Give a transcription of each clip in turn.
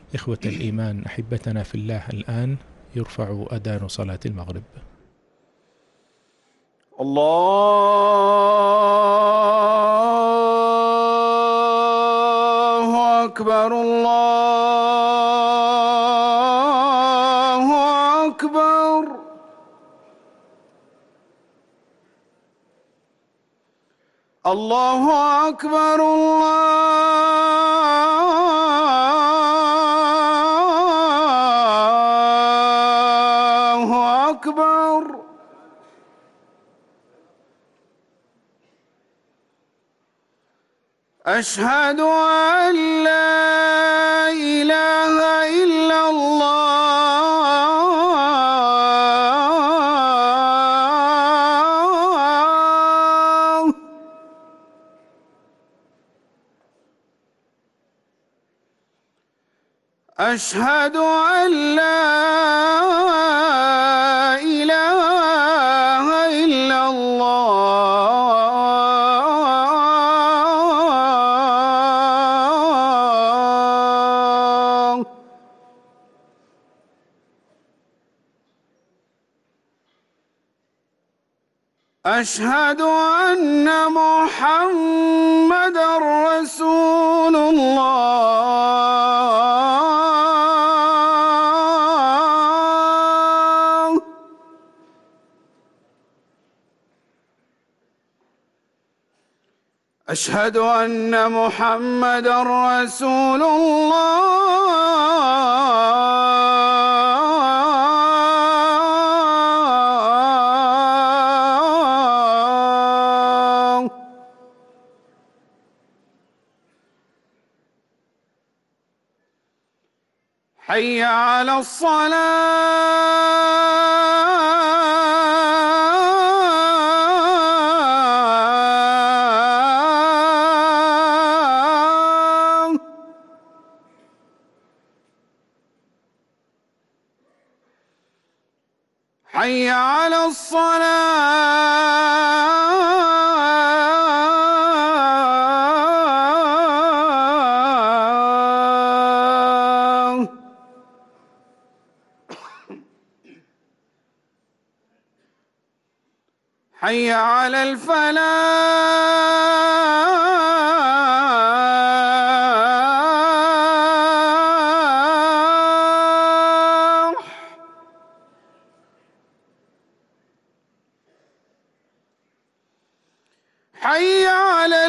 إخوة الإيمان، أحبتنا في الله، الآن يرفع أذان صلاة المغرب. الله أكبر، الله أكبر، الله أكبر، الله أكبر. أشهد أن لا إله إلا الله. أشهد أن لا إله إلا الله. أشهد أن محمدًا رسول الله. أشهد أن محمدًا رسول الله. حي على الصلاة. حي على الصلاة. حي على الفلاح. حي على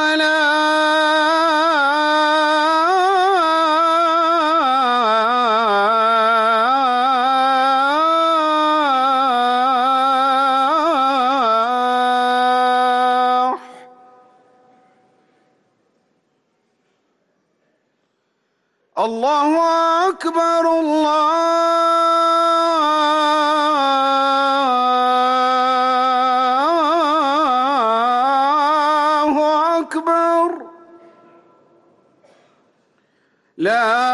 الفلاح. الله أكبر، الله أكبر. لا